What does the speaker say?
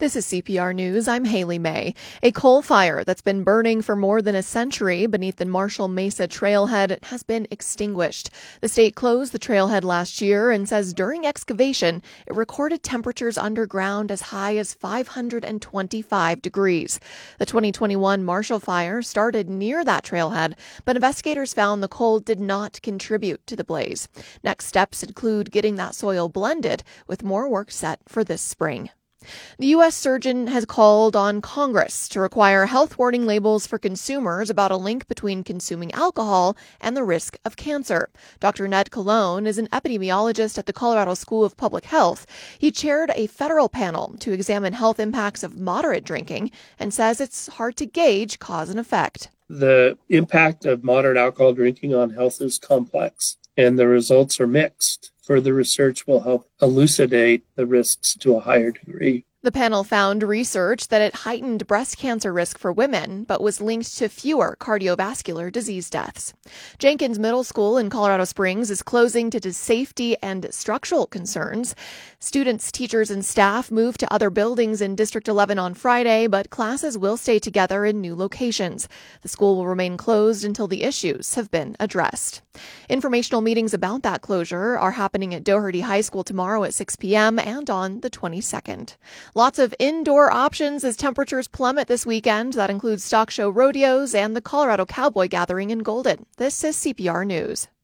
This is CPR News. I'm Haley May. A coal fire that's been burning for more than a century beneath the Marshall Mesa trailhead has been extinguished. The state closed the trailhead last year and says during excavation, it recorded temperatures underground as high as 525 degrees. The 2021 Marshall fire started near that trailhead, but investigators found the coal did not contribute to the blaze. Next steps include getting that soil blended, with more work set for this spring. The U.S. surgeon has called on Congress to require health warning labels for consumers about a link between consuming alcohol and the risk of cancer. Dr. Ned Colon is an epidemiologist at the Colorado School of Public Health. He chaired a federal panel to examine health impacts of moderate drinking and says it's hard to gauge cause and effect. The impact of moderate alcohol drinking on health is complex, and the results are mixed. Further research will help elucidate the risks to a higher degree. The panel found research that it heightened breast cancer risk for women, but was linked to fewer cardiovascular disease deaths. Jenkins Middle School in Colorado Springs is closing due to safety and structural concerns. Students, teachers, and staff moved to other buildings in District 11 on Friday, but classes will stay together in new locations. The school will remain closed until the issues have been addressed. Informational meetings about that closure are happening at Doherty High School tomorrow at 6 p.m. and on the 22nd. Lots of indoor options as temperatures plummet this weekend. That includes stock show rodeos and the Colorado Cowboy Gathering in Golden. This is CPR News.